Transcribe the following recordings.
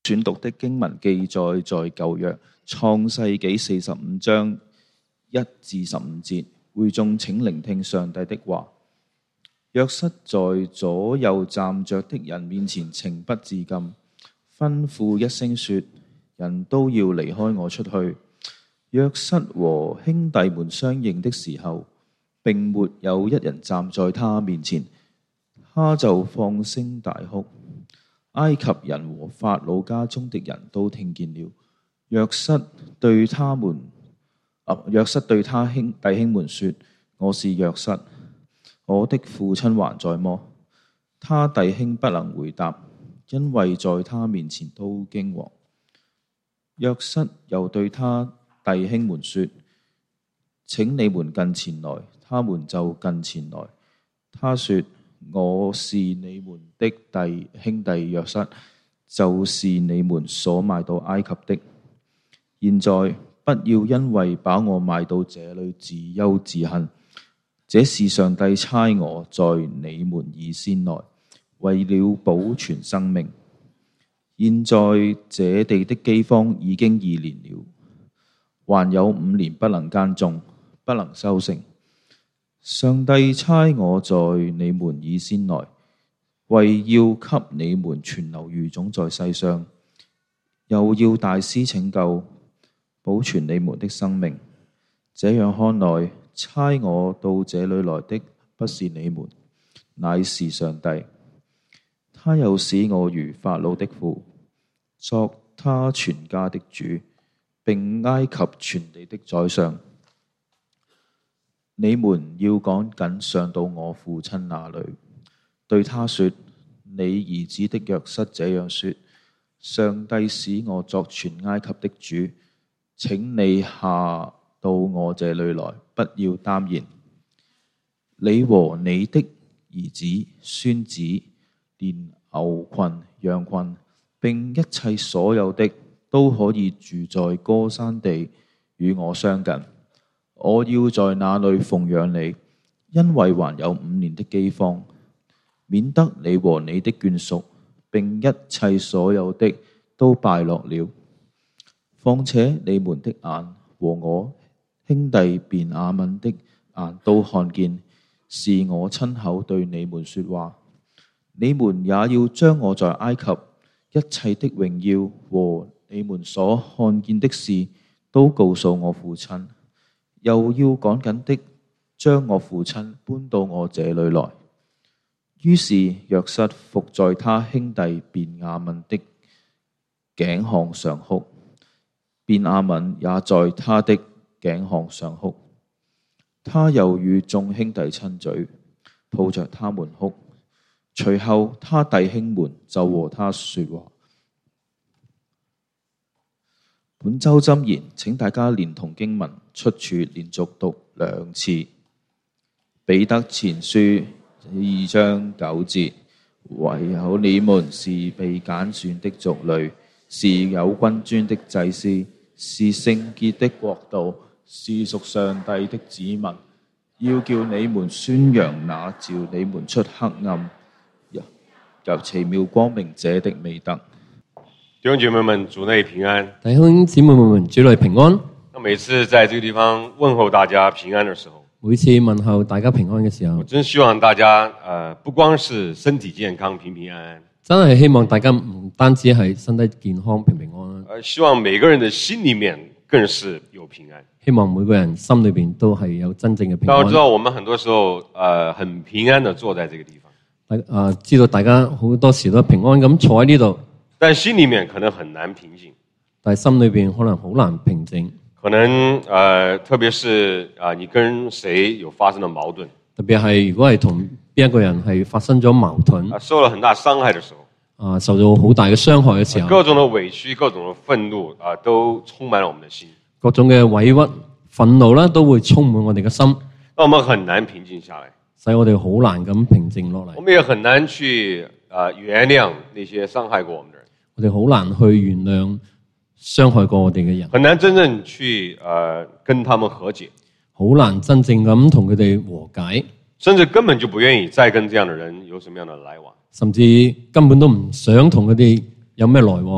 選讀的經文記載在舊約創世紀45章1至15節。會眾請聆聽上帝的話。約瑟在左右站着的人面前情不自禁，吩咐一聲說：人都要離開我出去。約瑟和兄弟們相認的時候，並沒有一人站在他面前，他就放聲大哭。埃及人和法老家中的人都聽見了。約瑟對他弟兄們說：我是約瑟，我的父親還在麼？他弟兄不能回答，因為在他面前都驚惶。約瑟又對他弟兄們說：請你們近前來。他們就近前來。他說：我是你們的兄弟約瑟，就是你們所賣到埃及的。現在不要因為把我賣到這裏自憂自恨，這是上帝差我在你們以先來，為了保存生命。現在這地的饑荒已經2年了，還有5年不能耕種，不能收成。上帝差我在你們以先來，為要給你們存留餘種在世上，又要大施拯救，保存你們的生命。這樣看來，差我到這裏來的不是你們，乃是上帝。他又使我如法老的父，作他全家的主，並埃及全地的宰相。你們要趕緊上到我父親那裏，對他說：你兒子的約瑟這樣說，上帝使我作全埃及的主，請你下到我這裏來，不要耽延。你和你的兒子、孫子，連牛群、羊群，並一切所有的，都可以住在歌珊地，與我相近。我要在那裏奉養你，因為還有5年的饑荒，免得你和你的眷屬，並一切所有的都敗落了。況且你們的眼和我兄弟便雅憫的眼都看見，是我親口對你們說話。你們也要將我在埃及一切的榮耀和你們所看見的事，都告訴我父親。又要趕緊的將我父親搬到我這裏來。於是約瑟伏在他兄弟便雅憫的頸項上哭，便雅憫也在他的頸項上哭。他又與眾兄弟親嘴，抱着他們哭。隨後他弟兄們就和他說話。本周箴言，請大家連同經文出處連續讀2次。彼得前書2章9節，唯有你們是被揀選的族類，是有君尊的祭司，是聖潔的國度，是屬上帝的子民，要叫你們宣揚那召你們出黑暗入奇妙光明者的美德。 弟兄姐妹們，主內平安。 弟兄姊妹們，主內平安。 那每次在這個地方問候大家平安的時候， 每次問候大家平安嘅時候， 我真希望大家不光是身體健康、平平安安， 真係希望大家唔單止係身體健康、平平安安， 希望每個人的心裏面更是有平安。 希望每個人心裏邊都係有真正嘅平安。 但我知道我們很多時候很平安地坐在這個地方， 知道大家好多時都平安咁坐喺呢度， 但心裏面可能很難平靜， 但係心裏邊可能好難平靜。 可能特別是你跟誰有發生了矛盾， 特別係如果係同邊一個人係發生咗矛盾， 受了很大傷害的時候， 受到好大嘅傷害嘅時候， 各種的委屈、各種的憤怒都充滿了我們的心， 各種嘅委屈、憤怒啦，都會充滿我哋嘅心， 那我們很難平靜下來， 使我哋好難咁平靜落嚟。 我們也很難去原諒那些傷害過我們的人， 我哋好難去原諒傷害過我哋嘅人， 很難真正去跟他們和解， 好難真正咁同佢哋和解， 甚至根本就不願意再跟這樣的人有什麼樣的來往， 甚至根本都唔想同佢哋有咩來往。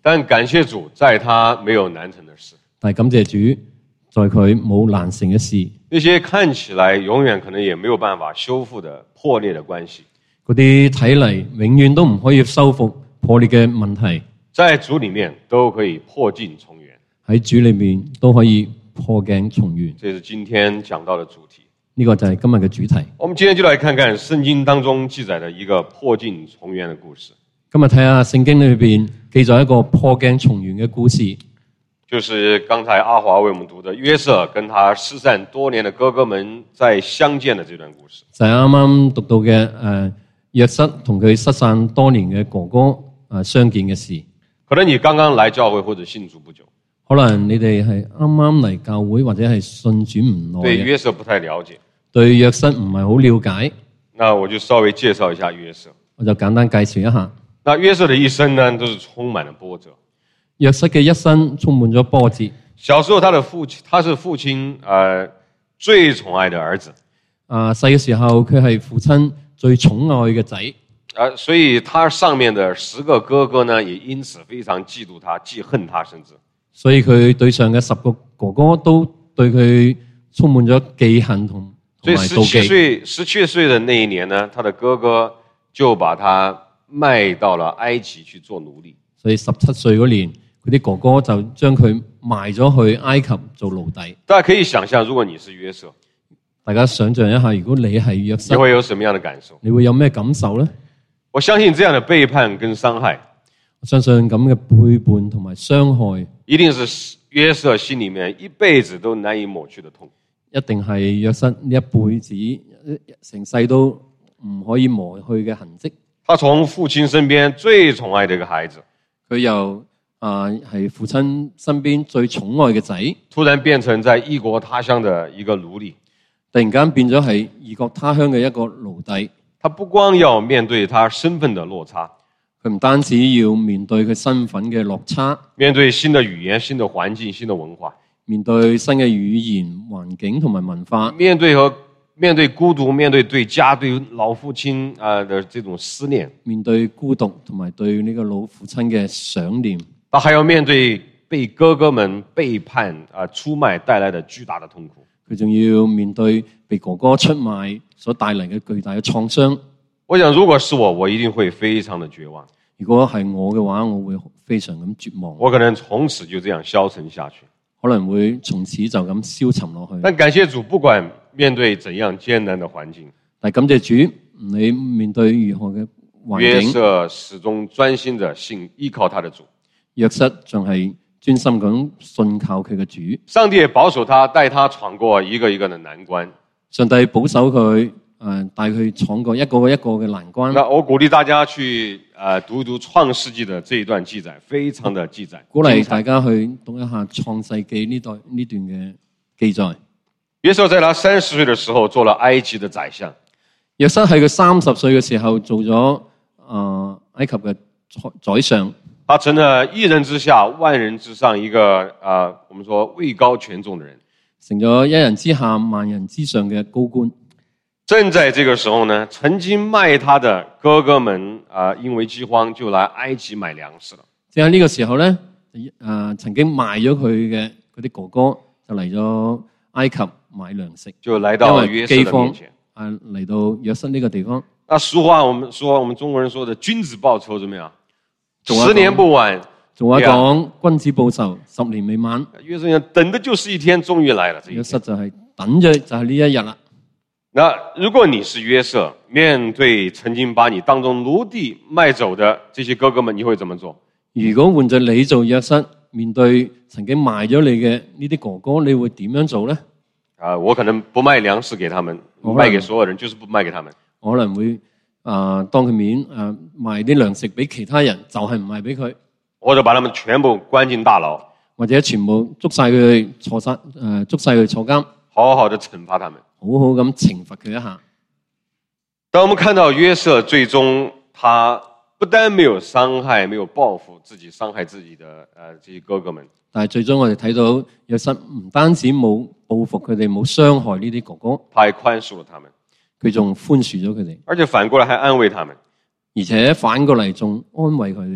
但感謝主，在他沒有難成的事。 但係感謝主，在佢冇難成嘅事。 那些看起來永遠可能也沒有辦法修復的破裂的關係， 嗰啲睇嚟永遠都唔可以修復破裂嘅問題， 在主裡面都可以破鏡重圓。 喺主裏面都可以破鏡重圓。 這是今天講到的主題。 呢個就係今日嘅主題。 我們今天就來看看聖經當中記載的一個破鏡重圓的故事。 今日睇下聖經裏邊記載一個破鏡重圓嘅故事， 就是剛才阿華為我們讀的約瑟跟他失散多年的哥哥們再相見的這段故事。 就係啱啱讀到嘅約瑟同佢失散多年嘅哥哥相見嘅事。 可能你剛剛來教會或者信主不久， 可能你哋係啱啱嚟教會或者係信主唔耐對嘅， 約瑟不太了解， 對約瑟唔係好了解， 那我就稍微介紹一下約瑟。 我就簡單介紹一下。 那約瑟的一生呢，都是充滿了波折。 約瑟嘅一生充滿咗波折。 小時候他是父親最寵愛的兒子。 細嘅時候佢係父親最寵愛嘅仔。 所以他上面的10個哥哥呢，也因此非常嫉妒他，記恨他，甚至。 所以佢對上嘅10個哥哥都對佢充滿咗記恨同埋妒忌。 17歲的那一年呢，他的哥哥就把他賣到了埃及去做奴隸。 所以17歲嗰年，佢啲哥哥就將佢賣咗去埃及做奴隸。 大家可以想象，如果你是約瑟， 大家想象一下，如果你係約瑟， 你會有什麼樣的感受？ 你會有咩感受呢？ 我相信這樣的背叛跟傷害， 我相信咁嘅背叛同埋傷害， 一定是約瑟心裡面一輩子都難以抹去的痛。 一定係約瑟呢一輩子成世都唔可以磨去嘅痕跡。 他從父親身邊最寵愛的一個孩子， 佢由係父親身邊最寵愛嘅仔， 突然變成在異國他鄉的一個奴隸， 突然間變咗係異國他鄉嘅一個奴隸。 他不光要面對他身份的落差， 佢唔單止要面對佢身份嘅落差， 面對新的語言、新的環境、新的文化， 面對新嘅語言、環境同埋文化， 面對孤獨，面對家、對老父親的這種思念， 面對孤獨同埋對呢個老父親嘅想念， 他還要面對被哥哥們背叛出賣帶來的巨大的痛苦。 佢仲要面對被哥哥出賣所帶嚟嘅巨大嘅創傷。 我想如果是我一定會非常的絕望。 如果係我嘅話，我會非常咁絕望。 我可能從此就這樣消沉下去， 可能會從此就咁消沉落去。 但感謝主，不管面對怎樣艱難的環境， 但感謝主，你面對如何嘅環境， 約瑟始終專心的依靠他的主。 約瑟仲係專心咁信靠佢嘅主。 上帝也保守他，帶他闖過一個一個的難關。 上帝保守佢，帶佢闖過一個一個嘅難關。 那我鼓勵大家去讀一讀創世紀的這一段記載，非常的記載。 鼓勵大家去讀一下創世紀呢段嘅記載。 約瑟在他30歲的時候做了埃及的宰相。 約瑟喺佢30歲嘅時候做咗埃及嘅宰相。 他成了一人之下萬人之上一個我們說位高權重的人， 成咗一人之下萬人之上嘅高官。 正在這個時候呢，曾經賣他的哥哥們因為饑荒就來埃及買糧食了。 即係呢個時候咧，曾經賣咗佢嘅嗰啲哥哥就嚟咗埃及買糧食， 就來到約瑟的面前。 嚟到約瑟呢個地方。 那俗話我們中國人說的君子報仇怎麼樣？10年不晚。 仲話講君子報仇10年未晚。 約瑟等的就是一天，終於來了。 約瑟就係等着就係呢一日啦。 那如果你是約瑟，面對曾經把你當作奴隸賣走的這些哥哥們，你會怎麼做？ 如果換着你做約瑟，面對曾經賣咗你嘅呢啲哥哥，你會點樣做呢？ 我可能不賣糧食給他們，賣給所有人，就是不賣給他們。 我可能會當佢面賣啲糧食俾其他人，就係唔賣俾佢。 或者把他們全部關進大牢， 或者全部捉晒佢坐監， 好好的懲罰他們， 好好咁懲罰佢一下。 當我們看到約瑟最終他不但沒有傷害，沒有報復自己傷害自己的這些哥哥們， 但係最終我哋睇到約瑟唔單止冇報復佢哋，冇傷害呢啲哥哥， 他還寬恕了他們， 佢仲寬恕咗佢哋， 而且反過來還安慰他們， 而且反過嚟仲安慰佢哋。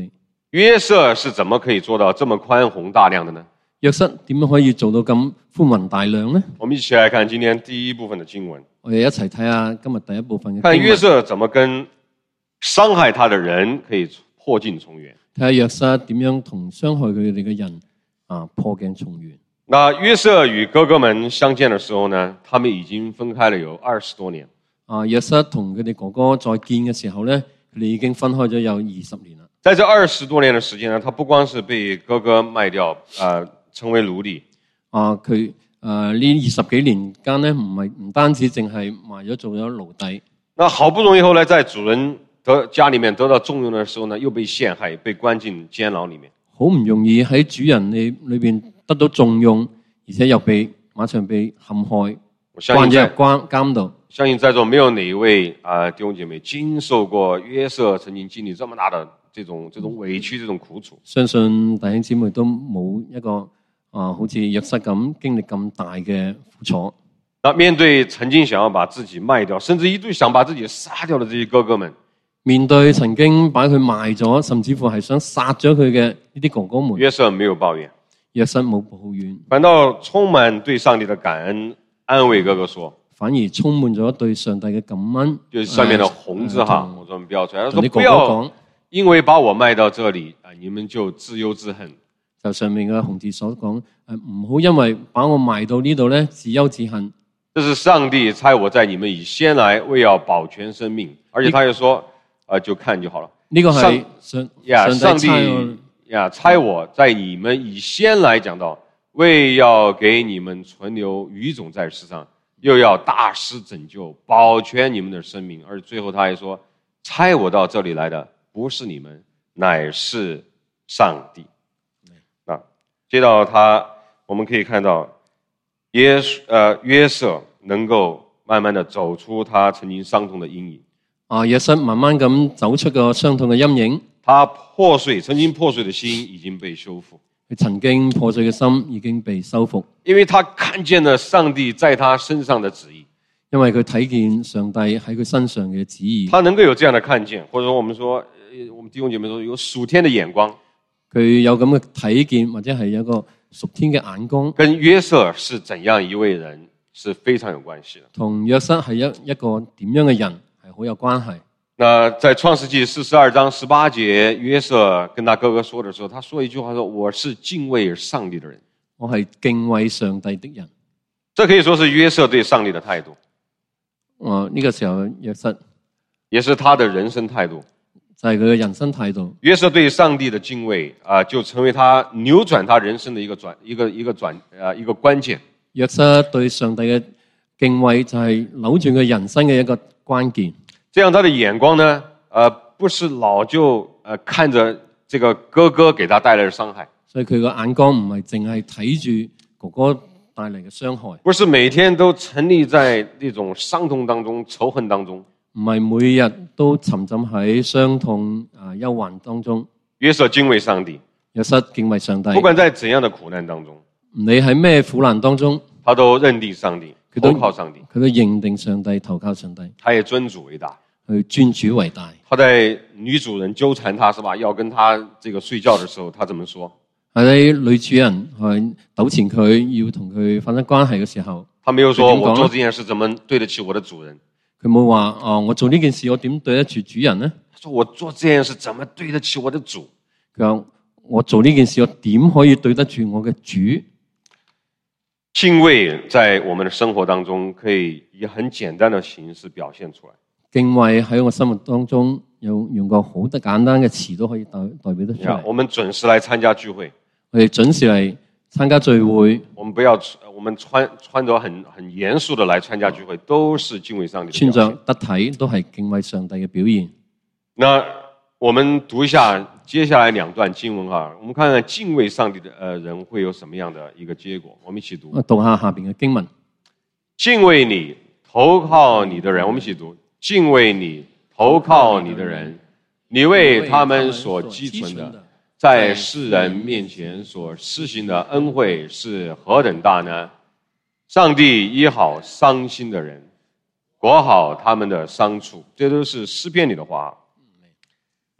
约瑟是怎麼可以做到這麼寬宏大量的呢？ 約瑟點樣可以做到咁寬宏大量呢？ 我們一起來看今天第一部分的經文， 我哋一齊睇下今日第一部分嘅看約經文， 瑟怎麼跟傷害他的人可以破鏡重圓。 睇下約瑟點樣同傷害佢哋嘅人破鏡重圓。 那約瑟與哥哥們相見的時候呢，他們已經分開了有20多年。 約瑟同佢哋哥哥再見嘅時候呢，佢哋已經分開咗有20年啦。 在這20多年的時間呢，他不光是被哥哥賣掉，成為奴隸。 佢呢20幾年間呢，唔單止淨係賣咗做咗奴隸。 那好不容易後來在主人家裡面得到重用的時候呢，又被陷害，被關進監牢裡面。 好唔容易喺主人裏邊得到重用，而且又馬上被陷害，關咗入監度。 相信在座沒有哪一位弟兄姐妹經受過約瑟曾經經歷這麼大的這種委屈、這種苦楚。 相信弟兄姊妹都冇一個好似約瑟咁經歷咁大嘅苦楚。 那面對曾經想要把自己賣掉，甚至一度想把自己殺掉的這些哥哥們， 面對曾經把佢賣咗，甚至乎係想殺咗佢嘅呢啲哥哥們， 約瑟沒有抱怨， 約瑟冇抱怨， 反倒充滿對上帝的感恩，安慰哥哥說， 反而充滿咗對上帝嘅感恩。 就是上面的紅字哈，我專門標出來，他說同啲哥哥不要講， 因為把我賣到這裡你們就自憂自恨。 就上面嘅紅字所講，唔好因為把我賣到呢度咧，自憂自恨。 這是上帝差我在你們以先來，為要保全生命，而且他又說，就看就好了。 呢個係上帝差我在你們以先來，講到為要給你們存留餘種在世上，又要大施拯救，保全你們的生命。而最後他還說，差我到這裡來的不是你們，乃是上帝。接到他，我們可以看到約瑟能夠慢慢的走出他曾經傷痛的陰影。 約瑟慢慢咁走出個傷痛嘅陰影。 他曾經破碎的心已經被修復。 佢曾經破碎嘅心已經被修復。因為他看見了上帝在他身上的旨意。 因為佢睇見上帝喺佢身上嘅旨意。 他能夠有這樣的看見，或者說我們弟兄姐妹說有屬天的眼光。 佢有咁嘅睇見，或者係有一個屬天嘅眼光。 跟約瑟是怎樣一位人是非常有關係的。 同約瑟係一個點樣嘅人係好有關係。 那在創世紀42章18節，約瑟跟他哥哥說的時候，他說一句話說，我是敬畏上帝的人。 我係敬畏上帝的人。 這可以說是約瑟對上帝的態度。 呢個時候約瑟也是他的人生態度。 就係佢嘅人生態度。 約瑟對上帝的敬畏就成為他扭轉他人生的一個關鍵。 約瑟對上帝嘅敬畏就係扭轉佢人生嘅一個關鍵。 這樣他的眼光呢，不是老就看着這個哥哥給他帶來的傷害。 所以佢個眼光唔係淨係睇住哥哥帶嚟嘅傷害。 不是每天都沉溺在那種傷痛當中、仇恨當中。 唔係每日都沉浸喺傷痛憂患當中。 約瑟敬畏上帝， 約瑟敬畏上帝， 不管在怎樣的苦難當中， 唔理喺咩苦難當中， 他都認定上帝，投靠上帝， 佢都認定上帝，投靠上帝。 他也尊主為大， 去尊主為大。 他在女主人糾纏他，是吧？要跟他這個睡覺的時候，他怎麼說？ 喺女主人去糾纏佢，要同佢發生關係嘅時候， 他沒有說我做這件事怎麼對得起我的主人。 佢冇話我做呢件事我點對得住主人呢？ 他說我做這件事怎麼對得起我的主？ 佢話我做呢件事我點可以對得住我嘅主？ 敬畏在我們的生活當中可以以很簡單的形式表現出來。 敬畏喺我生活當中用個好得簡單嘅詞都可以代表得出來。 我們準時來參加聚會， 我哋準時嚟參加聚會。 我們穿着很嚴肅的來參加聚會，都是敬畏上帝的表現。 穿着得體都係敬畏上帝嘅表現。 那我們讀一下接下來兩段經文哈，我們看看敬畏上帝的人會有什麼樣的一個結果。我們一起讀。 讀下下邊嘅經文。 敬畏你，投靠你的人，我們一起讀。敬畏你，投靠你的人，你為他們所積存的，在世人面前所施行的恩惠是何等大呢？上帝醫好傷心的人，裹好他們的傷處。這都是詩篇裏的話。那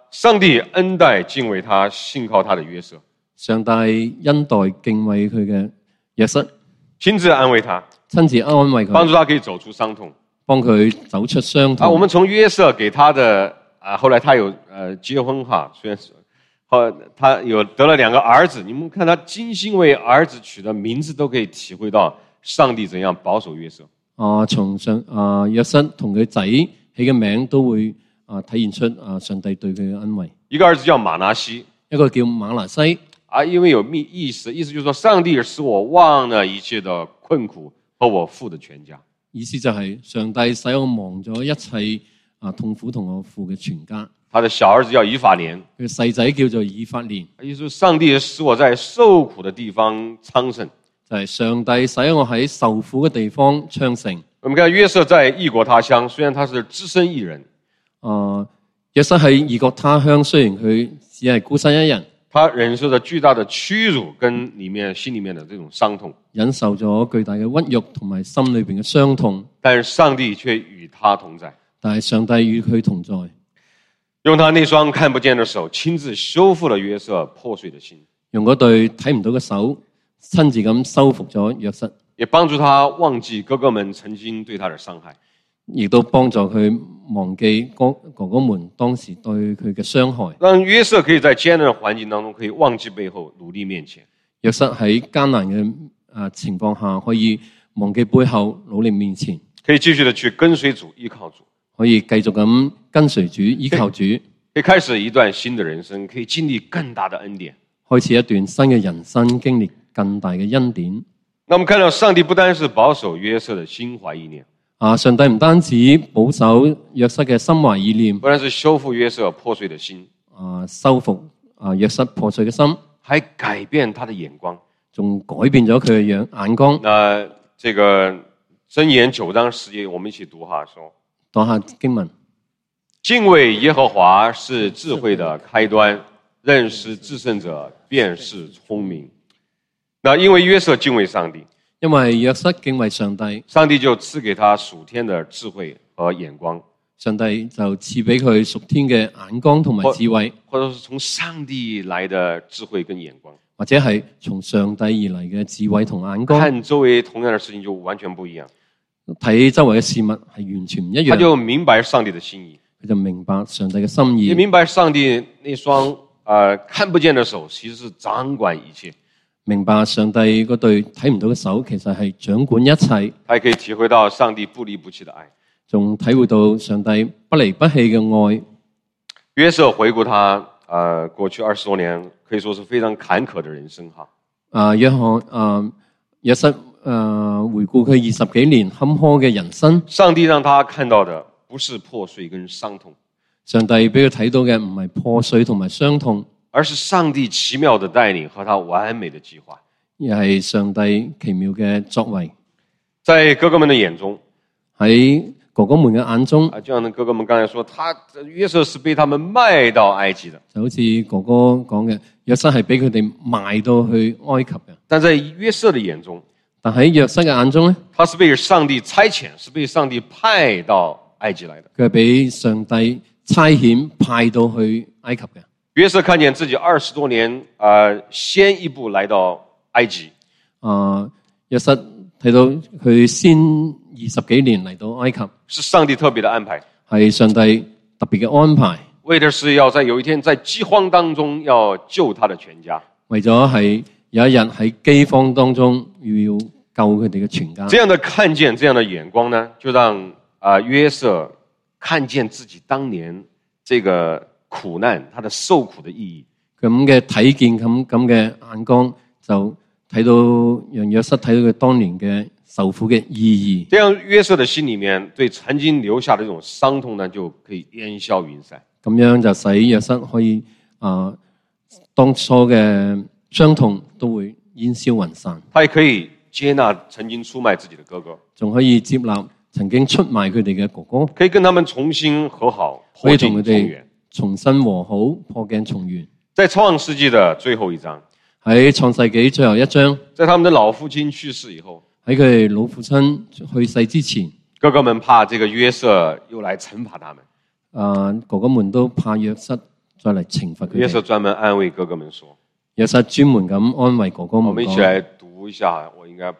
上帝恩待敬畏他、信靠他的约瑟， 上帝恩待敬畏佢嘅約瑟， 亲自安慰他， 親自安慰佢， 帮助他可以走出伤痛。 幫佢走出傷痛。 我们从约瑟给他的后来他有结婚哈，虽然是他有得了2个儿子，你们看他精心为儿子取的名字，都可以体会到上帝怎样保守约瑟。 從約瑟同佢仔起嘅名都會體現出上帝對佢嘅恩惠。 一个儿子叫馬拿西， 一個叫馬拿西， 因為有意思就是說上帝使我忘了一切的困苦和我父的全家。 意思就係上帝使我忘咗一切痛苦同我父嘅全家。 他的小兒子叫以法蓮， 佢細仔叫做以法蓮， 意思上帝使我在受苦的地方昌盛。 就係上帝使我喺受苦嘅地方昌盛。 我們看約瑟在異國他鄉，雖然他是只身一人， 約瑟喺異國他鄉，雖然佢只係孤身一人， 他忍受着巨大的屈辱跟心裡面的這種傷痛， 忍受咗巨大嘅屈辱同埋心裏邊嘅傷痛， 但是上帝卻與他同在。 但係上帝與佢同在， 用他那雙看不見的手親自修復了約瑟破碎的心， 用嗰對睇唔到嘅手親自咁修復咗約瑟， 也幫助他忘記哥哥們曾經對他的傷害， 亦都幫助佢忘記哥哥們當時對佢嘅傷害， 讓約瑟可以在艱難的環境當中可以忘記背後，努力面前。 約瑟喺艱難嘅情況下可以忘記背後，努力面前， 可以繼續的去跟隨主，依靠主， 可以繼續咁跟隨主，依靠主， 可以開始一段新的人生，可以經歷更大的恩典， 開始一段新嘅人生，經歷更大嘅恩典。 那我們看到上帝不單是保守約瑟的心懷意念， 上帝唔單止保守約瑟嘅心懷意念， 不單是修復約瑟破碎的心， 修復約瑟破碎嘅心， 還改變他的眼光， 仲改變咗佢嘅眼光。 那這個箴言9章10節，我們一起讀哈，說讀下經文， 敬畏耶和華是智慧的開端，認識至聖者便是聰明。那因為約瑟敬畏上帝， 因為約瑟敬畏上帝， 上帝就賜給他屬天的智慧和眼光， 上帝就賜俾佢屬天嘅眼光同埋智慧， 或者是從上帝來的智慧跟眼光， 或者係從上帝而嚟嘅智慧同眼光。 看周圍同樣的事情就完全不一樣， 睇周圍嘅事物係完全唔一樣， 他就明白上帝的心意， 佢就明白上帝嘅心意， 也明白上帝那雙看不見的手其實是掌管一切， 明白上帝嗰對睇唔到嘅手其實係掌管一切， 他也可以體會到上帝不離不棄的愛， 仲體會到上帝不離不棄嘅愛。 約瑟回顧他過去20多年，可以說是非常坎坷的人生哈。約瑟回顧佢20幾年坎坷嘅人生， 上帝讓他看到的不是破碎跟傷痛， 上帝俾佢睇到嘅唔係破碎同埋傷痛， 而是上帝奇妙的帶領和他完美的計劃， 而係上帝奇妙嘅作為。 在哥哥們的眼中， 喺哥哥們嘅眼中， 就像哥哥們剛才說，約瑟是被他們賣到埃及的， 就好似哥哥講嘅，約瑟係俾佢哋賣到去埃及嘅。 但在約瑟的眼中， 但喺約瑟嘅眼中咧， 他是被上帝差遣，是被上帝派到埃及來的。 佢係俾上帝差遣派到去埃及嘅。 約瑟看見自己20多年先一步來到埃及， 約瑟睇到佢先20幾年嚟到埃及， 是上帝特別的安排， 係上帝特別嘅安排， 為的是要在有一天在饑荒當中要救他的全家， 為咗係有一日喺饑荒當中要救佢哋嘅全家。 這樣的看見，這樣的眼光呢，就讓約瑟看見自己當年這個苦難，他的受苦的意義。 咁嘅睇見咁嘅眼光，就睇到讓約瑟睇到佢當年嘅受苦嘅意義。 這樣約瑟的心裡面對曾經留下的這種傷痛呢，就可以煙消雲散。 咁樣就使約瑟可以當初嘅傷痛都會煙消雲散。 他也可以接納曾經出賣自己的哥哥， 仲可以接納曾經出賣佢哋嘅哥哥， 可以跟他們重新和好， 可以同佢哋破鏡重圓。 重新和好，破鏡重圓。 在創世紀的最後一章， 喺創世紀最後一章， 在他們的老父親去世以後， 喺佢哋老父親去世之前， 哥哥們怕這個約瑟又來懲罰他們， 哥哥們都怕約瑟再嚟懲罰佢約瑟哋。 專門安慰哥哥們說。 約瑟專門咁安慰哥哥們我們一起來讀一下，我應該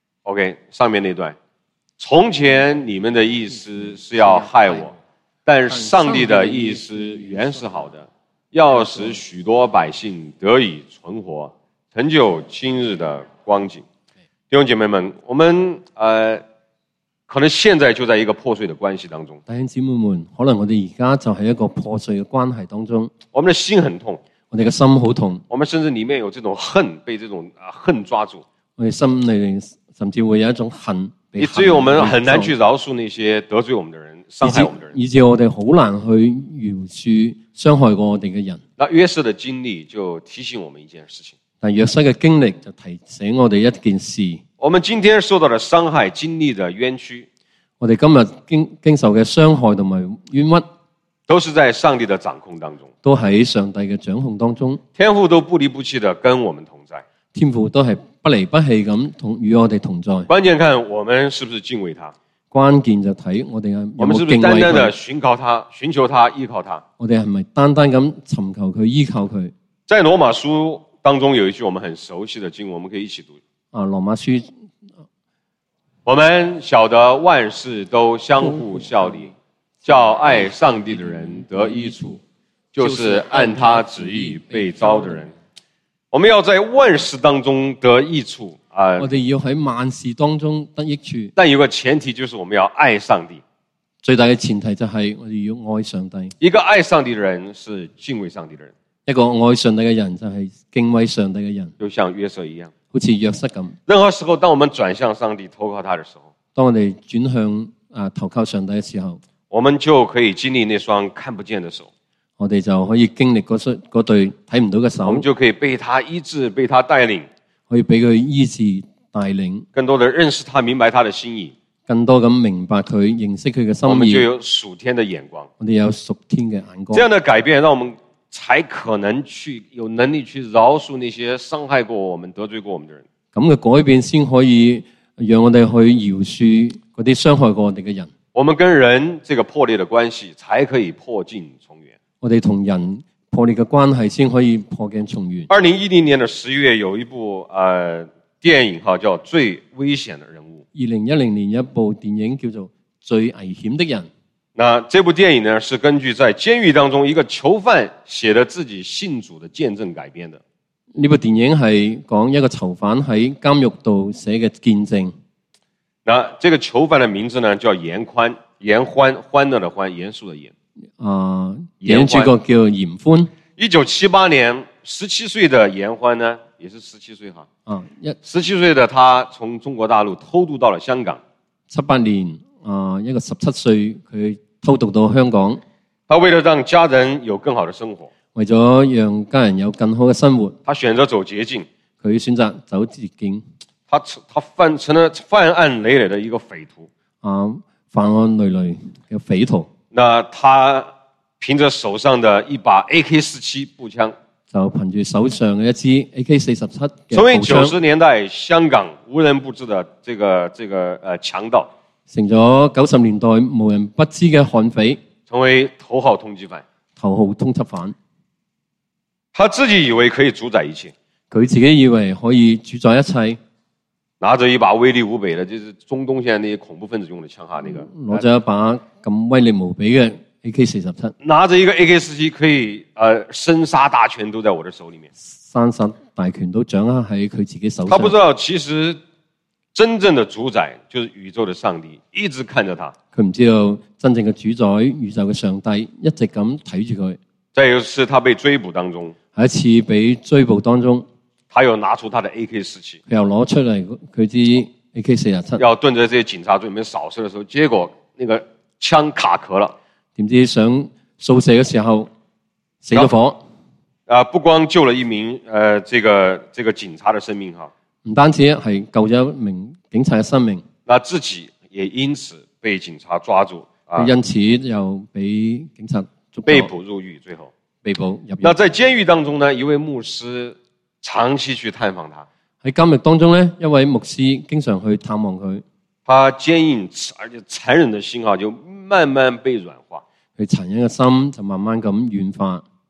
OK 上面那段。從前你們的意思是要害我，但上帝的意思原是好的，要使許多百姓得以存活，成就今日的光景。弟兄姐妹們，我們可能現在就在一個破碎的關係當中， 弟兄姊妹們，可能我哋而家就喺一個破碎嘅關係當中， 我們的心很痛， 我哋嘅心好痛， 我們甚至裡面有這種恨，被這種恨抓住， 我哋心裏甚至會有一種恨。 以至於我們很難去饒恕那些得罪我們的人、傷害我們的人。 以致我哋好難去饒恕傷害過我哋嘅人。 那約瑟的經歷就提醒我們一件事情。 但約瑟嘅經歷就提醒我哋一件事。 我們今天受到的傷害、經歷的冤屈， 我哋今日經受嘅傷害同埋冤屈， 都是在上帝的掌控當中， 都喺上帝嘅掌控當中。 天父都不離不棄的跟我們同在， 天父都係不離不棄咁與我哋同在。 關鍵看我們是不是敬畏他， 關鍵就睇我哋有我們是不是冇敬畏單單的佢。 尋求他、依靠他。 我哋係咪單單咁尋求佢、依靠佢？ 在羅馬書當中有一句我們很熟悉的經文，我們可以一起讀。 羅馬書， 我們曉得萬事都相互效力，叫愛上帝的人得益處，就是按他旨意被召的人。我們要在萬事當中得益處啊！ 我哋要喺萬事當中得益處， 但有個前提就是我們要愛上帝。 最大嘅前提就係我哋要愛上帝。 一個愛上帝的人是敬畏上帝的人， 一個愛上帝嘅人就係敬畏上帝嘅人， 就像約瑟一樣。 好似約瑟咁。 任何時候，當我們轉向上帝、投靠他的時候， 當我哋轉向投靠上帝嘅時候， 我們就可以經歷那雙看不見的手， 我哋就可以經歷嗰對睇唔到嘅手， 我們就可以被他醫治、被他帶領， 可以俾佢醫治帶領， 更多的認識他、明白他的心意。 更多咁明白佢、認識佢嘅我們心意。 就有屬天的眼光。 我哋有屬天嘅眼光。 這樣的改變，讓我們才可能有能力去饒恕那些傷害過我們、得罪過我們的人。 咁嘅改變先可以讓我哋去饒恕嗰啲傷害過我哋嘅人。 我們跟人這個破裂的關係才可以破鏡重圓。 我哋同人破裂嘅關係先可以破鏡重圓。 2010年的10月有一部電影叫《最危險的人物》。 2010年一部電影叫做《最危險的人》。 那這部電影呢，是根據在監獄當中一個囚犯寫的自己信主的見證改編的。 呢部電影係講一個囚犯喺監獄度寫嘅見證。 那這個囚犯的名字呢，叫嚴寬，嚴歡，歡樂的歡，嚴肅的嚴。 女主角叫嚴歡。 1978年，17歲的嚴歡呢，也是17歲哈。17歲的他從中國大陸偷渡到了香港。 78年，一個17歲佢偷渡到香港。 他為了讓家人有更好的生活， 為咗讓家人有更好嘅生活， 他選擇走捷徑。 佢選擇走捷徑。 他成了犯案累累的一個匪徒。 犯案累累嘅匪徒。 那他憑着手上的一把 AK-47步槍， 就憑住手上嘅一支 AK-47嘅步槍， 成為90年代香港無人不知的這個強盜， 成咗90年代無人不知嘅悍匪， 成為頭號通緝犯。 頭號通緝犯。 他自己以為可以主宰一切， 佢自己以為可以主宰一切， 拿着一把威力無比的，就是中東現在那些恐怖分子用的槍哈，那個攞咗一把咁威力無比嘅 AK-47， 拿着一個 AK-47可以生殺大權都在我的手裏面， 生殺大權都掌握喺佢自己手上。 他不知道其實真正的主宰就是宇宙的上帝，一直看着他。 佢唔知道真正嘅主宰宇宙嘅上帝一直咁睇住佢。 再有一次他被追捕當中， 喺一次被追捕當中， 他又拿出他的 AK-47， 佢又攞出嚟佢支 AK-47， 要對着這些警察隊裡面掃射的時候，結果那個槍卡殼了。 點知想掃射嘅時候死咗火。 不光救了一名這個警察的生命哈， 唔單止係救咗一名警察嘅生命， 那自己也因此被警察抓住， 因此又俾警察捉， 被捕入獄，最後被捕入獄。 那在監獄當中呢，一位牧師長期去探訪他。 喺監獄當中呢，一位牧師經常去探望佢。 他堅硬而且殘忍的心就慢慢被軟化。 佢殘忍嘅心就慢慢咁軟化。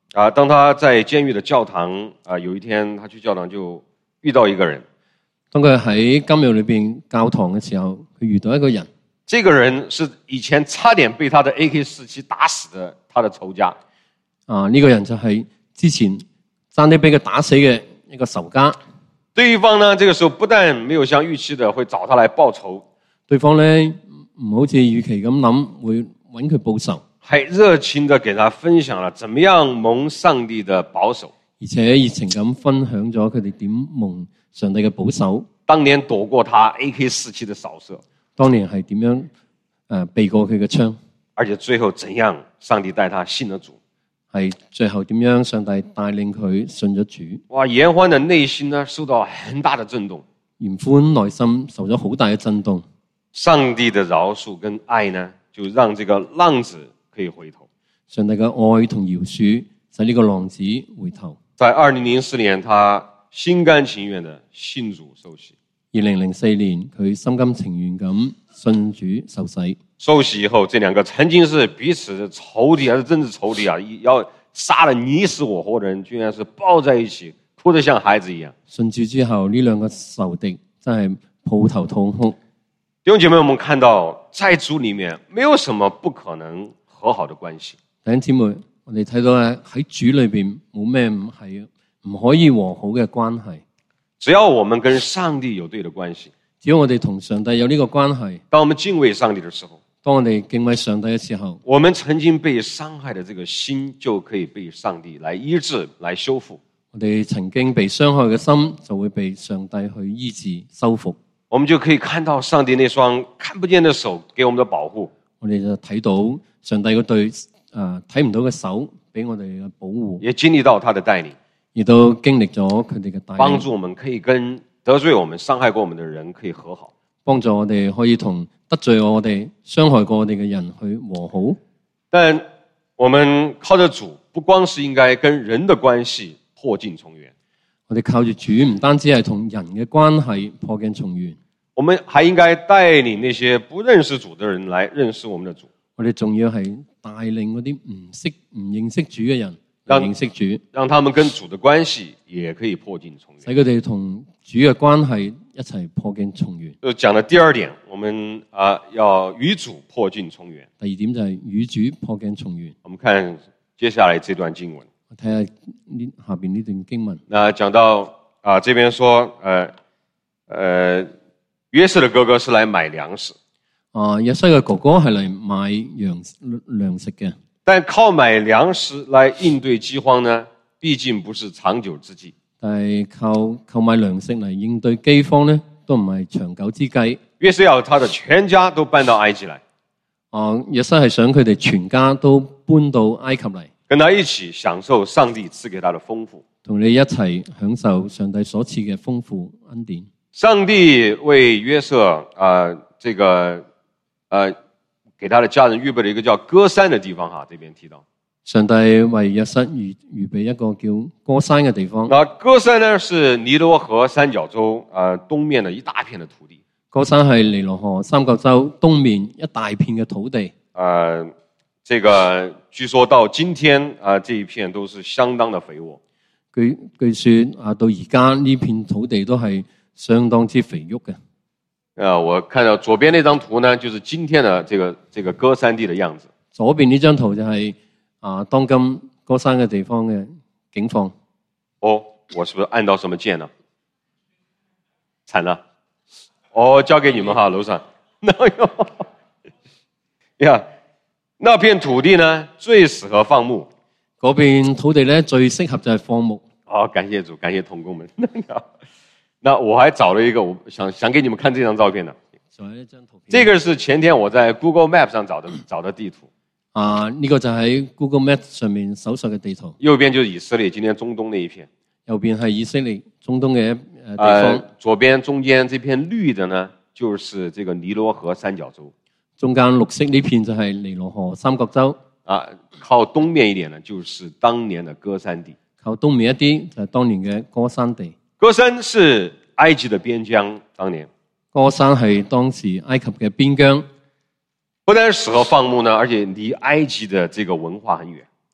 當他在監獄的教堂有一天他去教堂就遇到一個人， 當佢喺監獄裏邊教堂嘅時候，佢遇到一個人。 這個人是以前差點被他的 AK-47打死的他的仇家。 呢個人就係之前爭啲俾佢打死嘅一個仇家。 對方呢，這個時候不但沒有像預期的會找他來報仇， 對方呢唔好似預期咁諗會揾佢報仇， 還熱情地給他分享了怎麼樣蒙上帝的保守， 而且熱情咁分享咗佢哋點蒙上帝嘅保守。 當年躲過他 AK-47的掃射， 當年係點樣避過佢嘅槍， 而且最後怎樣上帝帶他信了主， 係最後點樣上帝帶領佢信咗主。 哇！嚴歡的內心呢受到很大的震動， 嚴歡內心受咗好大嘅震動。 上帝的饒恕跟愛呢，就讓這個浪子可以回頭。 上帝嘅愛同饒恕使呢個浪子回頭。 在2004年，他心甘情願的信主受洗。 2004年，佢心甘情願咁信主受洗。 受洗以後，這兩個曾經是彼此的仇敵，還是真是仇敵啊，要殺得你死我活的人，居然是抱在一起，哭得像孩子一樣。 信主之後，呢兩個仇敵真係抱頭痛哭。 弟兄姐妹，我們看到在主裡面沒有什麼不可能和好的關係。 弟兄姊妹，我哋睇到喺主裏邊冇咩唔可以和好嘅關係。 只要我們跟上帝有對的關係， 只要我哋同上帝有呢個關係， 當我們敬畏上帝的時候， 當我哋敬畏上帝嘅時候， 我們曾經被傷害的這個心就可以被上帝來醫治、來修復。 我哋曾經被傷害嘅心就會被上帝去醫治、修復。 我們就可以看到上帝那雙看不見的手給我們的保護。 我哋就睇到上帝嗰對睇唔到嘅手俾我哋嘅保護， 也經歷到他的帶領， 亦都經歷咗佢哋嘅帶領， 幫助我們可以跟得罪我們、傷害過我們的人可以和好， 幫助我哋可以同得罪我哋、傷害過我哋嘅人去和好。 但我們靠着主，不光是應該跟人的關係破鏡重圓， 我哋靠住主，唔單止係同人嘅關係破鏡重圓， 我們還應該帶領那些不認識主的人來認識我們的主。 我哋仲要係帶領嗰啲唔認識主嘅人嚟認識主， 讓他們跟主的關係也可以破鏡重圓， 使佢哋同主嘅關係一齊破鏡重圓。 就講的第二點，我們要與主破鏡重圓。 第二點就係與主破鏡重圓。 我們看接下來這段經文， 我睇下下邊呢段經文。 那講到這邊說約瑟的哥哥是來買糧食。 約瑟嘅哥哥係嚟買糧食嘅， 但靠買糧食來應對饑荒呢，畢竟不是長久之計。 但係靠買糧食嚟應對饑荒呢，都唔係長久之計。 約瑟要他的全家都搬到埃及來。 約瑟係想佢哋全家都搬到埃及嚟， 跟他一起享受上帝賜給他的豐富， 同你一齊享受上帝所賜嘅豐富恩典。 上帝為約瑟給他的家人預備了一個叫歌山的地方哈，這邊提到上帝為約瑟預備一個叫歌山嘅地方。 那歌山呢是尼羅河三角洲東面的一大片的土地。 歌山係尼羅河三角洲東面一大片嘅土地。 這個據說到今天這一片都是相當的肥沃。 據說到而家呢片土地都係相當之肥沃嘅。 我看到左邊那張圖呢，就是今天的這個歌山地的樣子。 左邊呢張圖就係當今歌山嘅地方嘅景況。 我是不是按到什麼鍵了？慘了！交給你們哈，樓上。那片土地呢，最適合放牧。 嗰邊土地呢，最適合就係放牧。 感謝主，感謝同工們。那我還找了一個，我想給你們看這張照片的。 仲有一張圖片。 這個是前天我在 Google Map 上找的地圖。 呢個就喺 Google Map 上面搜索嘅地圖。 右邊就是以色列，今天中東那一片。 右邊係以色列中東嘅地方。 左邊中間這片綠的呢，就是這個尼羅河三角洲。 中間綠色呢片就係尼羅河三角洲。 靠東面一點呢，就是當年的歌山地。 靠東面一啲就係當年嘅歌山地。 歌山是埃及的邊疆，當年。 歌山係當時埃及嘅邊疆。不但適合放牧呢，而且離埃及的這個文化很遠。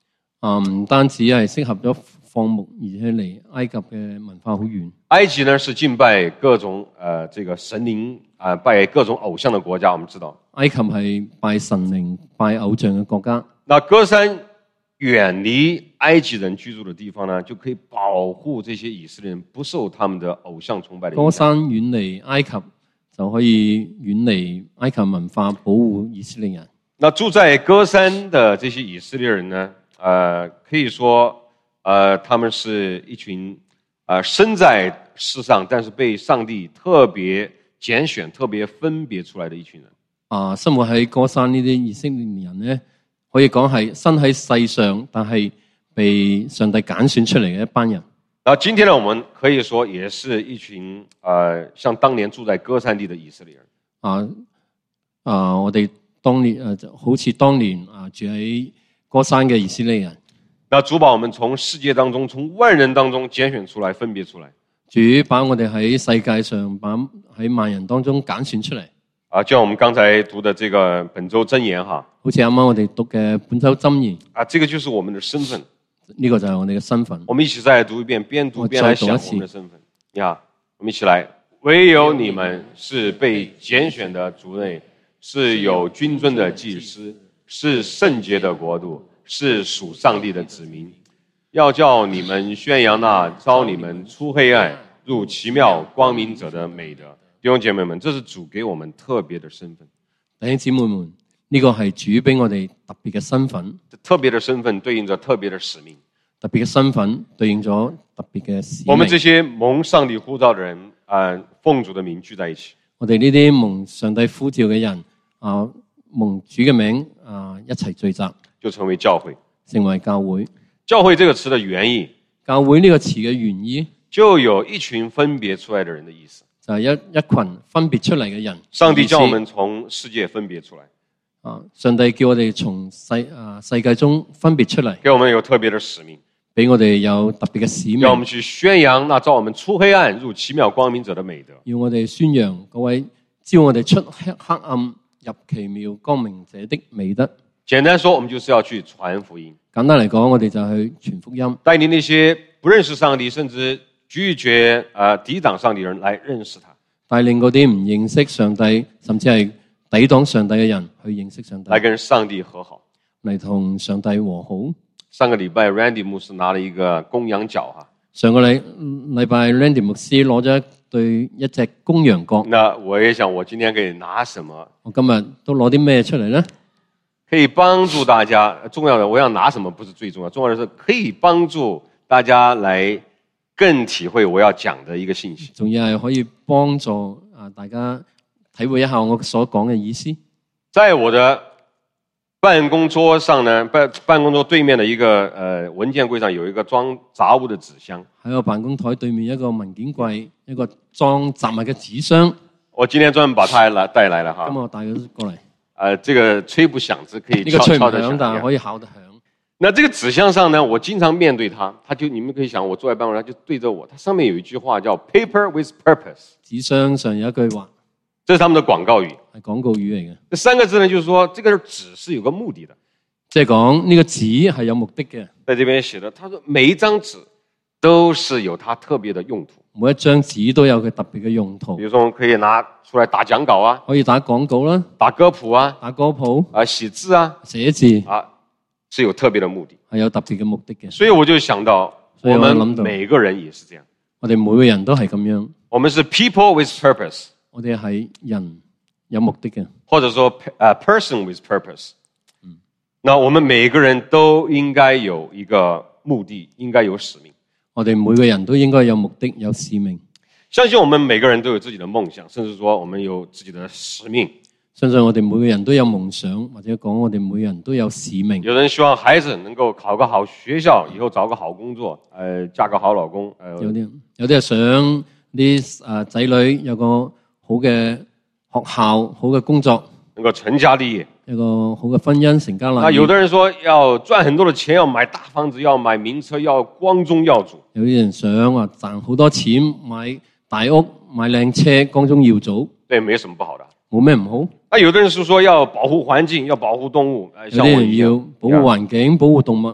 唔單止係適合咗放牧，而且離埃及嘅文化好遠。 埃及呢是敬拜各種這個神靈拜各種偶像的國家，我們知道。 埃及係拜神靈、拜偶像嘅國家。 那歌山遠離埃及人居住的地方呢，就可以保護這些以色列人不受他們的偶像崇拜的影響。 歌山遠離埃及，就可以遠離埃及文化，保護以色列人。 那住在歌山的這些以色列人呢，可以說，他們是一群生在世上，但是被上帝特別揀選、特別分別出來的一群人。 生活喺歌山呢啲以色列人呢，可以講係身喺世上，但係被上帝揀選出嚟嘅一班人。 然後今天呢，我們可以說也是一群像當年住在歌山地的以色列人。 我哋當年好似當年住喺歌山嘅以色列人。 那主把我們從世界當中、從萬人當中揀選出來、分別出來。 主把我哋喺世界上、喺萬人當中揀選出嚟。 就像我們剛才讀的這個本周箴言哈， 好似啱啱我哋讀嘅本周箴言。 這個就是我們的身份。 呢個就係我哋嘅身份。 我們一起再讀一遍，邊讀邊來想我們的身份。你好，我們一起來。唯有你們是被揀選的族類，是有君尊的祭司，是聖潔的國度，是屬上帝的子民。要叫你們宣揚那召你們出黑暗入奇妙光明者的美德。弟兄姐妹們，這是主給我們特別的身份。 弟兄姊妹們，呢個係主俾我哋特別嘅身份。 特別的身份對應着特別的使命。 特別嘅身份對應咗特別嘅使命。 我們這些蒙上帝呼召的人，奉主的名聚在一起。 我哋呢啲蒙上帝呼召嘅人，蒙主嘅名，一齊聚集， 就成為教會。 成為教會。 教會這個詞的原意， 教會呢個詞嘅原意， 就有一群分別出來的人的意思。 就係一群分別出嚟嘅人。 上帝叫我們從世界分別出來。 上帝叫我哋從世界中分別出嚟， 給我們有特別的使命， 俾我哋有特別嘅使命， 要我們去宣揚那召我們出黑暗入奇妙光明者的美德。 要我哋宣揚各位召我哋出黑暗入奇妙光明者的美德。 簡單說，我們就是要去傳福音。 簡單嚟講，我哋就去傳福音， 帶領那些不認識上帝甚至拒絕抵擋上帝的人來認識他， 帶領嗰啲唔認識上帝甚至係抵擋上帝嘅人去認識上帝， 來跟上帝和好， 嚟同上帝和好。 上個禮拜 Randy 牧師拿了一個公羊角哈， 上個禮拜 Randy 牧師攞咗一隻公羊角。 那我也想我今天可以拿什麼？ 我今日都攞啲咩出嚟呢？ 可以幫助大家。重要的我要拿什麼不是最重要，重要的是可以幫助大家來更體會我要講的一個信息。 仲要係可以幫助大家體會一下我所講嘅意思。 在我的辦公桌上呢，辦公桌對面的一個文件櫃上有一個裝雜物的紙箱。喺我辦公台對面一個文件櫃，一個裝雜物嘅紙箱。 我今天專門把它帶來了哈。 今日我帶佢過嚟。 這個吹不響，只可以悄悄的響， 但可以敲得響。 那這個紙箱上呢，我經常面對它，你們可以想，我坐在辦公室，它就對着我，它上面有一句話叫 "Paper with purpose"。 紙箱上有一句話， 這是他們的廣告語， 係廣告語嚟嘅。 這三個字呢，就是說這個紙是有個目的的， 即係講呢個紙係有目的嘅。 在這邊寫的，他說每一張紙都是有它特別的用途。 每一張紙都有佢特別嘅用途。 比如說，可以拿出來打講稿啊， 可以打廣告啦， 打歌譜啊， 打歌譜啊，寫字啊， 寫字啊，是有特別的目的， 係有特別嘅目的嘅。 所以我就想到，我們每個人也是這樣。 我哋每個人都係咁樣。 我們是 people with purpose。 我哋係人有目的嘅， 或者說person with purpose。那我們每個人都應該有一個目的，應該有使命。 我哋每個人都應該有目的、有使命。 相信我們每個人都有自己的夢想，甚至說我們有自己的使命。 相信我哋每個人都有夢想，或者講我哋每個人都有使命。 有人希望孩子能夠考個好學校，以後找個好工作，嫁個好老公。 有啲係想啲仔女有個好嘅學校、好嘅工作， 能夠成家立業， 有個好嘅婚姻、成家立業。 有的人說要賺很多的錢，要買大房子，要買名車，要光宗耀祖。 有啲人想話賺好多錢，買大屋、買靚車，光宗耀祖。 對，沒什麼不好的， 冇咩唔好。 有的人是說要保護環境，要保護動物， 有啲人要保護環境、保護動物。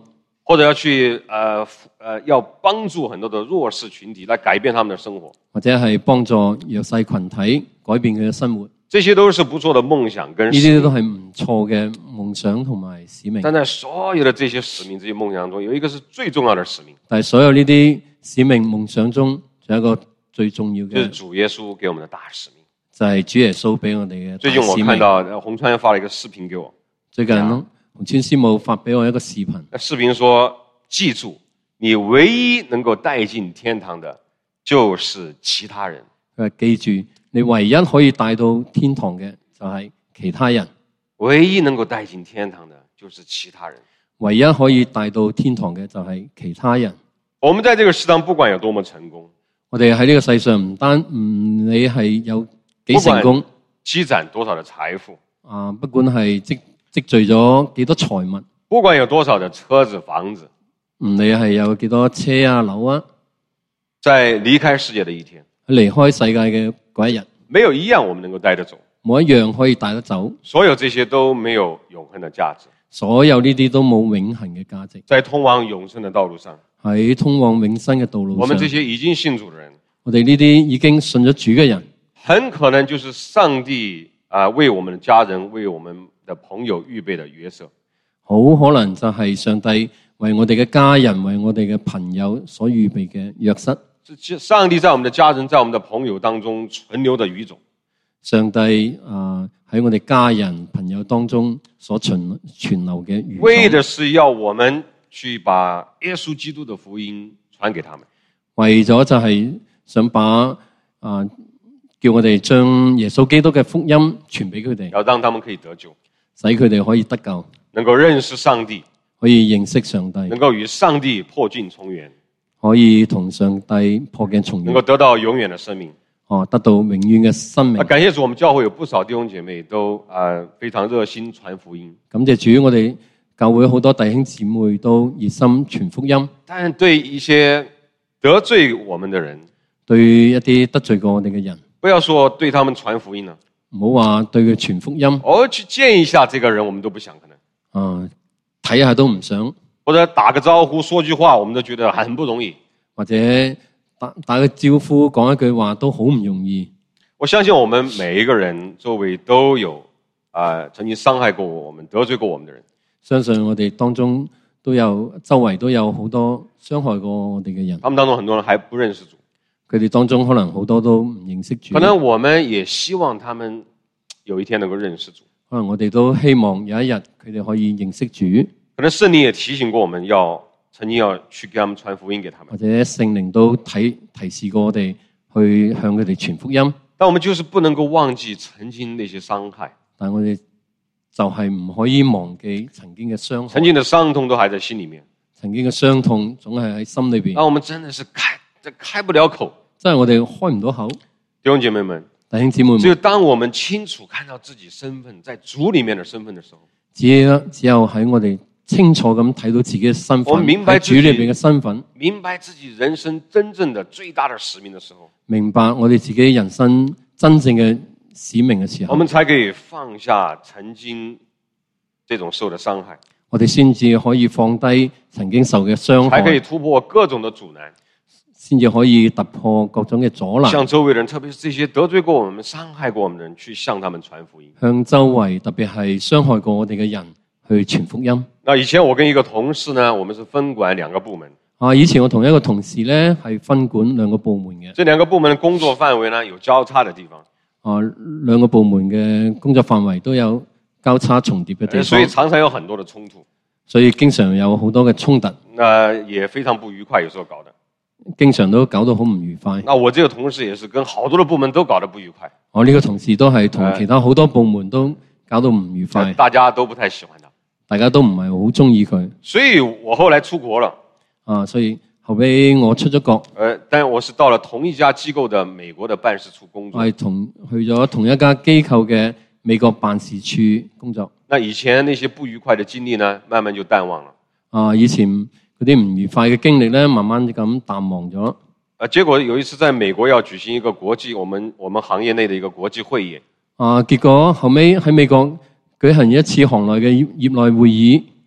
或者要幫助很多的弱勢群體來改變他們的生活， 或者係幫助弱勢群體改變佢嘅生活， 這些都是不錯的夢想跟呢使命。 啲都係唔錯嘅夢想同埋使命。 但在所有的這些使命、這些夢想中，有一個是最重要的使命， 但係所有呢啲使命夢想中，仲有一個最重要就是嘅， 主耶穌給我們的大使命。 就係主耶穌俾我哋嘅大最近我使命。 看到洪川發了一個視頻給我， 最近洪川師母發俾我一個視頻， 那視頻說：記住，你唯一能夠帶進天堂的，就是其他人。 佢話記住，你唯一可以帶到天堂嘅就係其他人， 唯一能夠帶進天堂的，就是其他人。 唯一可以帶到天堂嘅就係其他人。 我們在這個世上，不管有多麼成功， 我哋喺呢個世上唔理係有幾成功， 積攢多少的財富， 不管係積聚咗幾多財物， 不管有多少的車子房子， 唔理係有幾多車啊樓啊， 在離開世界的一天， 離開世界嘅嗰一日， 沒有一樣我們能夠帶得走， 冇一樣可以帶得走， 所有這些都沒有永恆的價值。 所有呢啲都冇永恆嘅價值。 在通往永生的道路上， 喺通往永生嘅道路上， 我們這些已經信主的人， 我哋呢啲已經信咗主嘅人， 很可能就是上帝為我們的家人、為我們的朋友預備的約瑟。 好可能就係上帝為我哋嘅家人、為我哋嘅朋友所預備嘅約瑟。 上帝在我們的家人、在我們的朋友當中存留的語種。 上帝喺我哋家人、朋友當中所存留嘅語種， 為的是要我們去把耶穌基督的福音傳給他們。 為咗就係想把叫我哋將耶穌基督嘅福音傳俾佢哋， 要讓他們可以得救， 使佢哋可以得救， 能夠認識上帝， 可以認識上帝， 能夠與上帝破鏡重圓， 可以同上帝破鏡重圓， 能夠得到永遠的生命。 得到永遠嘅生命。 感謝主，我們教會有不少弟兄姐妹都非常熱心傳福音。 感謝主，我哋教會好多弟兄姊妹都熱心傳福音。 但對一些得罪我們的人， 對一啲得罪過我哋嘅人， 不要說對他們傳福音了， 唔好話對佢傳福音。 偶爾去見一下這個人，我們都不想可能。 睇下都唔想， 或者打個招呼說句話，我們都覺得很不容易。 或者打個招呼講一句話都好唔容易。 我相信我們每一個人周圍都有曾經傷害過我們、得罪過我們的人。 相信我哋當中都有，周圍都有好多傷害過我哋嘅人。 他們當中很多人還不認識主， 佢哋當中可能好多都唔認識主。 可能我們也希望他們有一天能夠認識主。 可能我哋都希望有一日佢哋可以認識主。 可能聖靈也提醒過我們曾經要去給他們傳福音給他們。 或者聖靈都提示過我哋去向佢哋傳福音。 但我們就是不能夠忘記曾經那些傷害。 但我哋就係唔可以忘記曾經嘅傷害。 曾經的傷痛都還在心裡面。 曾經嘅傷痛總係喺心裏邊。 那我們真的是開不了口。 真係我哋開唔到口。 弟兄姐妹們， 弟兄姊妹們， 只有當我們清楚看到自己身份在主裡面的身份的時候， 只有喺我哋清楚咁睇到自己嘅身份，喺主裏邊嘅身份， 明白自己人生真正的最大的使命的時候， 明白我哋自己人生真正嘅使命嘅時候， 我們才可以放下曾經這種受的傷害， 我哋先至可以放低曾經受嘅傷害， 才可以突破各種的阻難， 先至可以突破各種嘅阻攔， 向周圍人，特別是這些得罪過我們、傷害過我們的人，去向他們傳福音。 向周圍特別係傷害過我哋嘅人去傳福音。 那以前我跟一個同事呢，我們是分管兩個部門。 以前我同一個同事呢係分管兩個部門嘅。 這兩個部門的工作範圍呢有交叉的地方。 兩個部門嘅工作範圍都有交叉重疊嘅地方， 所以常常有很多的衝突。 所以經常有好多嘅衝突。 也非常不愉快，有時候搞得。 經常都搞到好唔愉快。 那我這個同事也是跟好多的部門都搞得不愉快。 我呢個同事都係同其他好多部門都搞到唔愉快。 大家都不太喜歡他。 大家都唔係好中意佢。 所以我後來出國了。 所以後尾我出咗國。 但我是到了同一家機構的美國的辦事處工作。 我係去咗同一家機構嘅美國辦事處工作。 那以前那些不愉快的經歷呢，慢慢就淡忘了。 以前嗰啲唔愉快嘅經歷咧，慢慢咁淡忘咗。 結果有一次在美國要舉行一個國際，我們行業內的一個國際會議。 結果後尾喺美國舉行一次行內嘅業內會議。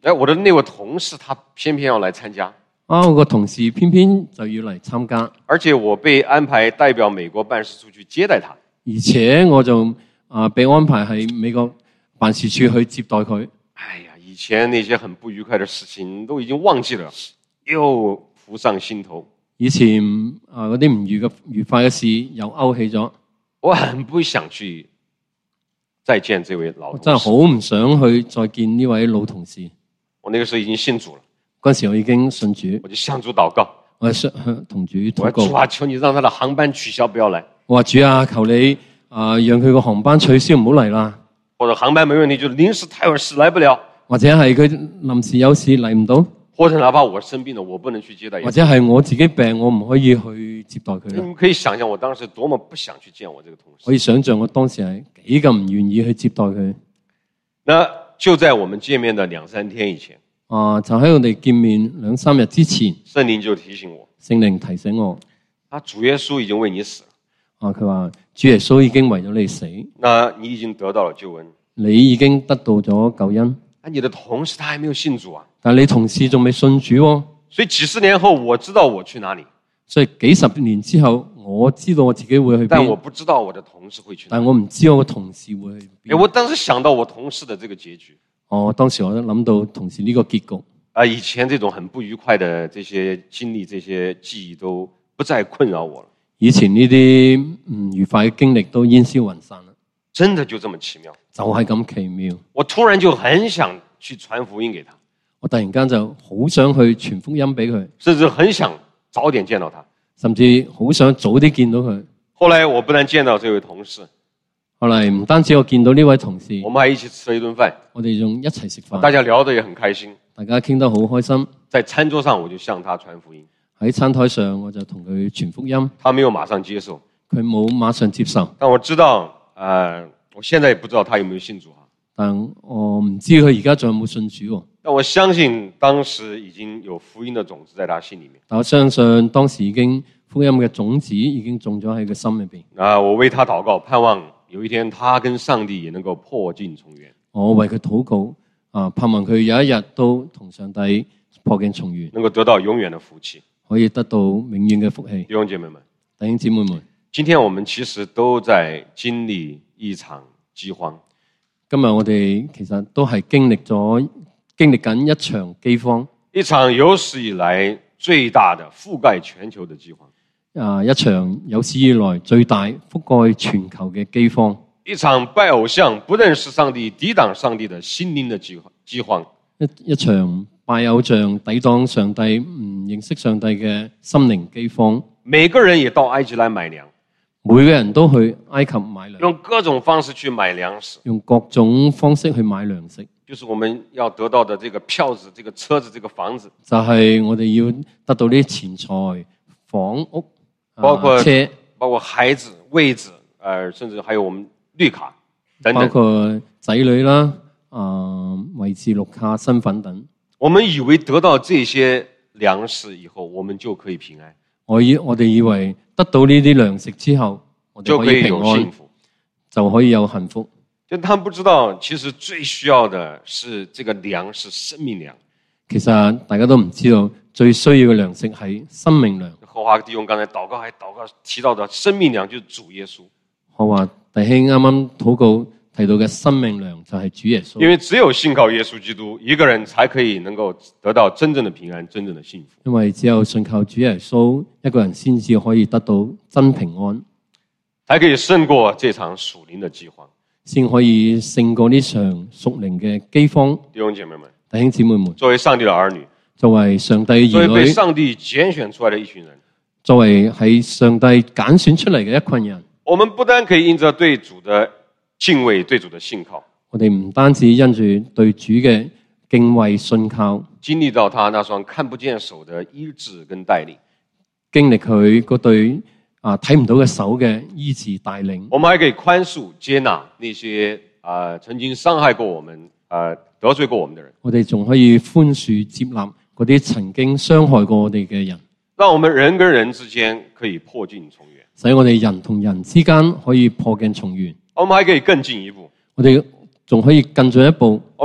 哎，我的那位同事他偏偏要来參加， 我個同事偏偏就要嚟參加， 而且我被安排代表美國辦事處去接待他。 而且我就被安排喺美國辦事處去接待佢。 哎呀，以前那些很不愉快的事情都已經忘記了，又浮上心頭。 以前嗰啲唔愉快嘅事又勾起咗， 我很不想去再見這位老同事。 我真係好唔想去再見呢位老同事。 我那個時候已經信主了， 嗰時我已經信主， 我就向主禱告， 我向同主禱我說主告。 啊，求你讓他的航班取消，不要來。 我話主啊，求你讓佢個航班取消，唔好嚟啦。 或者航班沒問題，就臨時他有事來不了， 或者係佢臨時有事嚟唔到， 或者哪怕我生病了，我不能去接待。 或者係我自己病，我唔可以去接待佢啦。 你們可以想象我當時多麼不想去見我這個同事。 可以想象我當時係幾咁唔願意去接待佢。 那就在我們見面的2-3天以前， 就喺我哋見面2-3日之前， 聖靈就提醒我， 聖靈提醒我， 主耶穌已經為你死了， 佢話主耶穌已經為咗你死， 那你已經得到了救恩， 你已經得到咗救恩。 你的同事他還沒有信主啊， 但係你同事仲未信主喎， 所以幾十年後我知道我去哪裡， 所以幾十年之後我知道我自己會去但我邊， 不知道我的同事會去哪裡。 但我唔知我個同事會去邊。 我當時想到我同事的這個結局， 當時我都諗到同事呢個結局。 以前這種很不愉快的這些經歷、這些記憶都不再困擾我了。 以前呢啲唔愉快嘅經歷都煙消雲散啦， 真的就這麼奇妙， 就係咁奇妙。 我突然就很想去傳福音給他， 我突然間就好想去傳福音俾佢， 甚至很想早點見到他。 甚至好想早啲見到佢。 後來我不但見到這位同事， 後嚟唔單止我見到呢位同事， 我們還一起吃了一頓飯， 我哋仲一齊食飯， 大家聊得也很開心。 大家傾得好開心。 在餐桌上我就向他傳福音， 喺餐台上我就同佢傳福音， 他沒有馬上接受， 佢冇馬上接受， 但我知道，我現在也不知道他有沒有信主， 但我唔知佢而家仲有冇信主喎。 但我相信當時已經有福音的種子在他心裡面。 但我相信當時已經福音嘅種子已經種咗喺佢心裏邊。 我為他禱告，盼望有一天他跟上帝也能夠破鏡重圓。 我為佢禱告，盼望佢有一日都同上帝破鏡重圓， 能夠得到永遠的福氣。 可以得到永遠嘅福氣。 弟兄姐妹們， 弟兄姊妹們， 今天我們其實都在經歷一場饑荒。 今日我哋其實都係經歷緊一場饑荒， 一場有史以來最大的覆蓋全球的饑荒。 一場有史以來最大覆蓋全球嘅饑荒。 一場拜偶像、不認識上帝、抵擋上帝的心靈的饑荒。 一場拜偶像、抵擋上帝、唔認識上帝嘅心靈饑荒。 每個人也到埃及來買糧， 每個人都去埃及買糧， 用各種方式去買糧食， 用各種方式去買糧食， 就是我們要得到的這個票子、這個車子、這個房子， 就係我哋要得到呢啲錢財、房屋、 包括車， 包括孩子、位置，甚至還有我們綠卡等等， 包括仔女啦、位置、綠卡、身份等。 我們以為得到這些糧食以後，我們就可以平安。 我哋以為得到呢啲糧食之後，我哋可以平安，就可以有幸福。 就他們不知道，其實最需要的是這個糧，是生命糧。 其實大家都唔知道，最需要嘅糧食係生命糧。 何華弟兄剛才禱告提到的生命糧就是主耶穌。 何華弟兄啱啱禱告提到嘅生命糧就係主耶穌。 因為只有信靠耶穌基督，一個人才可以能夠得到真正的平安，真正的幸福。 因為只有信靠主耶穌，一個人先至可以得到真平安， 才可以勝過這場屬靈的饑荒， 先可以勝過呢場屬靈嘅饑荒。 弟兄姐妹們， 弟兄姊妹們， 作為上帝的兒女， 作為上帝嘅作為被兒女， 上帝揀選出來的一群人， 作為係上帝揀選出嚟嘅一群人， 我們不單可以因着對主的敬畏、對主的信靠， 我哋唔單止因住對主嘅敬畏信靠， 經歷到他那雙看不見手的醫治跟帶領， 經歷佢嗰對睇唔到嘅手嘅醫治帶領， 我們還可以寬恕接納那些曾經傷害過我們、得罪過我們的人， 我哋仲可以寬恕接納嗰啲曾經傷害過我哋嘅人， 讓我們人跟人之間可以破鏡重圓， 使我哋人同人之間可以破鏡重圓。 我們還可以更進一步， 我哋仲可以更進一步， 我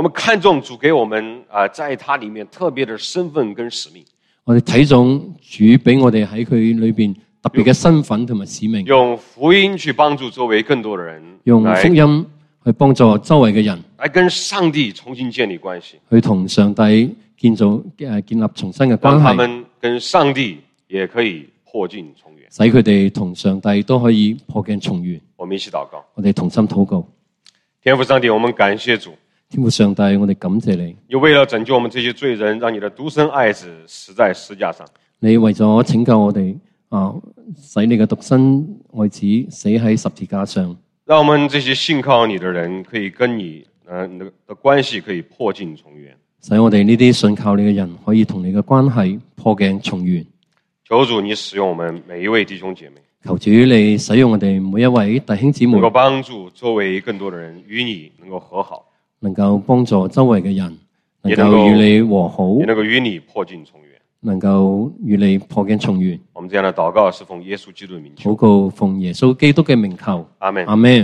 我們看重主給我們在他裡面特別的身份跟使命。 我哋睇重主俾我哋喺佢裏邊特別嘅身份同埋使命， 用福音去幫助周圍更多的人， 用福音去幫助周圍嘅人， 來跟上帝重新建立關係， 去同上帝建立重新嘅關係， 讓他們跟上帝也可以破鏡重圓， 使佢哋同上帝都可以破鏡重圓。 我們一起禱告。 我哋同心禱告。 天父上帝，我們感謝主， 天父上帝，我哋感謝你， 又為了拯救我們這些罪人，讓你的獨生愛子死在十架上。 你為咗拯救我哋使你嘅獨生愛子死喺十字架上， 讓我們這些信靠你的人可以跟你的關係可以破鏡重圓， 使我哋呢啲信靠你嘅人可以同你嘅關係破鏡重圓。 求主你使用我們每一位弟兄姐妹， 求主你使用我哋每一位弟兄姊妹， 能夠幫助周圍更多的人與你能夠和好， 能夠幫助周圍嘅人能夠與你和好， 也能夠與你破鏡重圓， 能夠與你破鏡重圓。 我們這樣的禱告是奉耶穌基督的名求， 禱告奉耶穌基督嘅名求， 阿們。 阿們。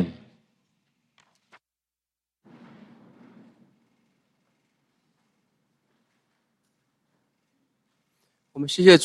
我們謝謝主。